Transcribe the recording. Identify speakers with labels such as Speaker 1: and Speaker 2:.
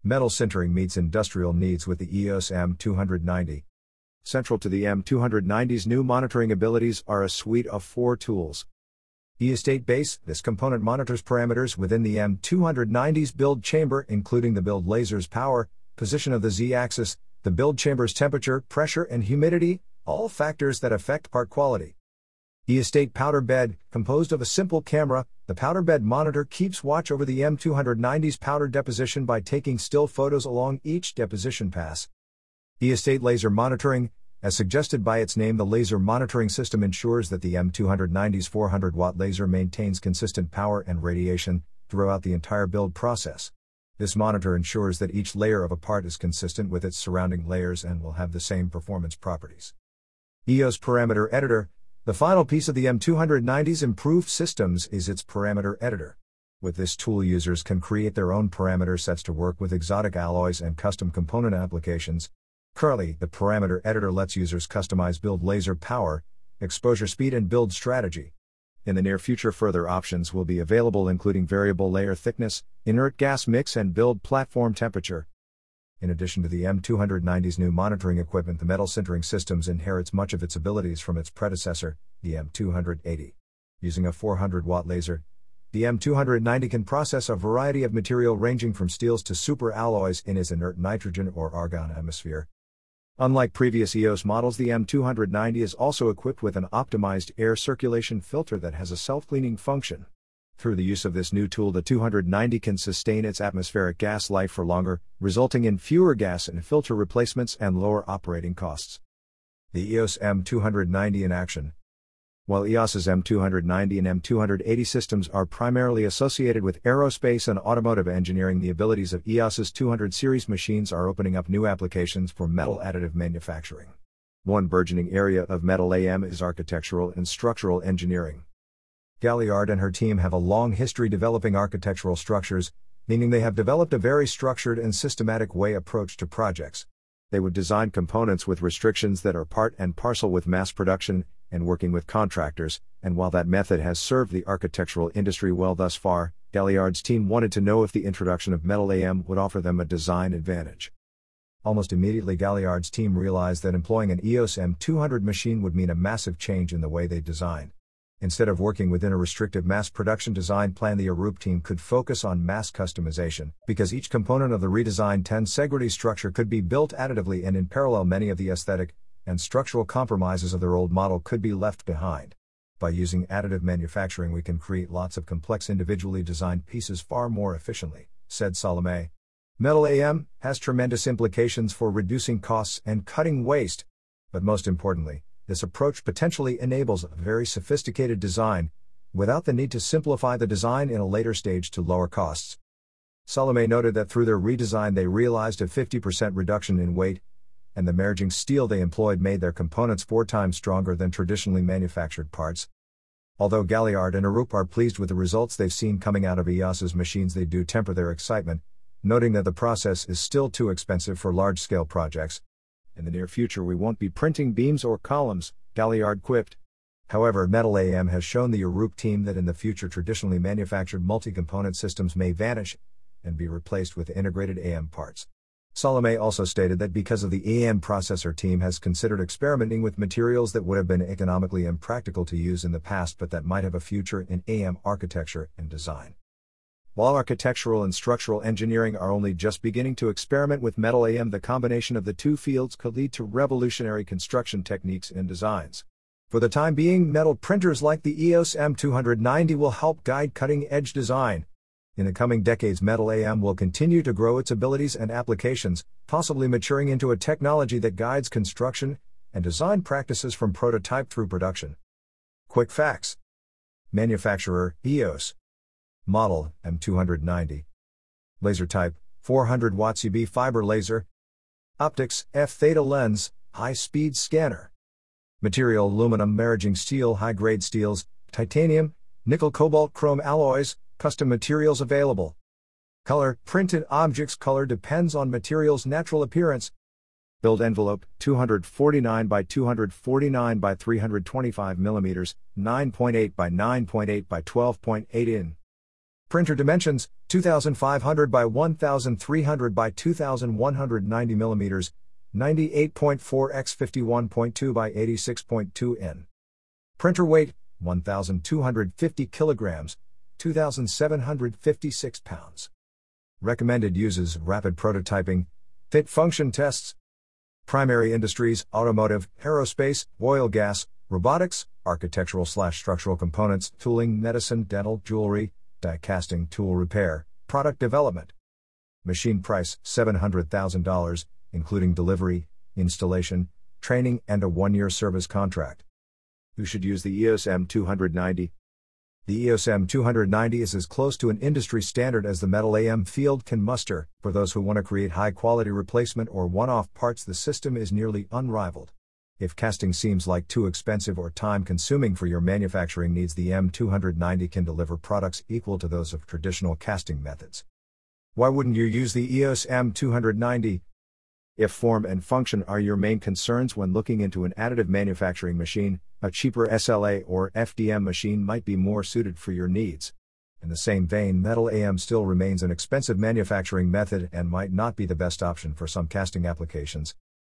Speaker 1: Metal sintering meets industrial needs with the EOS M290. Central to the M290's new monitoring abilities are a suite of 4 tools. E-State Base, this component monitors parameters within the M290's build chamber, including the build laser's power, position of the Z-axis, the build chamber's temperature, pressure, and humidity, all factors that affect part quality. E-State Powder Bed, composed of a simple camera, the powder bed monitor keeps watch over the M290's powder deposition by taking still photos along each deposition pass. E-State Laser Monitoring, as suggested by its name, the laser monitoring system ensures that the M290's 400-watt laser maintains consistent power and radiation throughout the entire build process. This monitor ensures that each layer of a part is consistent with its surrounding layers and will have the same performance properties. EOS Parameter Editor, the final piece of the M290's improved systems, is its parameter editor. With this tool, users can create their own parameter sets to work with exotic alloys and custom component applications. Currently, the parameter editor lets users customize build laser power, exposure speed, and build strategy. In the near future, further options will be available, including variable layer thickness, inert gas mix, and build platform temperature. In addition to the M290's new monitoring equipment, the metal sintering systems inherits much of its abilities from its predecessor, the M280. Using a 400-watt laser, the M290 can process a variety of material ranging from steels to superalloys in its inert nitrogen or argon atmosphere. Unlike previous EOS models, the M290 is also equipped with an optimized air circulation filter that has a self-cleaning function. Through the use of this new tool, the 290 can sustain its atmospheric gas life for longer, resulting in fewer gas and filter replacements and lower operating costs. The EOS M290 in action. While EOS's M290 and M280 systems are primarily associated with aerospace and automotive engineering, the abilities of EOS's 200 series machines are opening up new applications for metal additive manufacturing. One burgeoning area of metal AM is architectural and structural engineering. Galliard and her team have a long history developing architectural structures, meaning they have developed a very structured and systematic way approach to projects. They would design components with restrictions that are part and parcel with mass production and working with contractors, and while that method has served the architectural industry well thus far, Galliard's team wanted to know if the introduction of metal AM would offer them a design advantage. Almost immediately, Galliard's team realized that employing an EOS M200 machine would mean a massive change in the way they designed. Instead of working within a restrictive mass production design plan, the Arup team could focus on mass customization, because each component of the redesigned tensegrity structure could be built additively, and in parallel many of the aesthetic and structural compromises of their old model could be left behind. By using additive manufacturing, we can create lots of complex individually designed pieces far more efficiently, said Salome. Metal AM has tremendous implications for reducing costs and cutting waste, but most importantly, this approach potentially enables a very sophisticated design, without the need to simplify the design in a later stage to lower costs. Salome noted that through their redesign they realized a 50% reduction in weight, and the merging steel they employed made their components 4 times stronger than traditionally manufactured parts. Although Galliard and Arup are pleased with the results they've seen coming out of EOS's machines, they do temper their excitement, noting that the process is still too expensive for large-scale projects. In the near future we won't be printing beams or columns, Galliard quipped. However, Metal AM has shown the Arup team that in the future traditionally manufactured multi-component systems may vanish and be replaced with integrated AM parts. Salome also stated that because of the AM processor, team has considered experimenting with materials that would have been economically impractical to use in the past but that might have a future in AM architecture and design. While architectural and structural engineering are only just beginning to experiment with metal AM, the combination of the two fields could lead to revolutionary construction techniques and designs. For the time being, metal printers like the EOS M290 will help guide cutting-edge design. In the coming decades, metal AM will continue to grow its abilities and applications, possibly maturing into a technology that guides construction and design practices from prototype through production. Quick facts. Manufacturer, EOS. Model, M290. Laser type, 400 watts UV fiber laser. Optics, F-theta lens, high-speed scanner. Material, aluminum, merging steel, high-grade steels, titanium, nickel, cobalt, chrome alloys, custom materials available. Color, printed objects. Color depends on material's natural appearance. Build envelope, 249 by 249 by 325 mm, 9.8 by 9.8 by 12.8 in. Printer dimensions, 2500 by 1300 by 2190 mm, 98.4 x 51.2 by 86.2 in. Printer weight, 1250 kilograms, 2756 pounds. Recommended uses: rapid prototyping, fit function tests. Primary industries: automotive, aerospace, oil gas, robotics, architectural/structural components, tooling, medicine, dental, jewelry, die casting, tool repair, product development. Machine price, $700,000, including delivery, installation, training, and a 1-year service contract. Who should use the EOS M290? The EOS M290 is as close to an industry standard as the metal AM field can muster. For those who want to create high-quality replacement or one-off parts, the system is nearly unrivaled. If casting seems like too expensive or time-consuming for your manufacturing needs, the M290 can deliver products equal to those of traditional casting methods. Why wouldn't you use the EOS M290? If form and function are your main concerns when looking into an additive manufacturing machine, a cheaper SLA or FDM machine might be more suited for your needs. In the same vein, metal AM still remains an expensive manufacturing method and might not be the best option for some casting applications.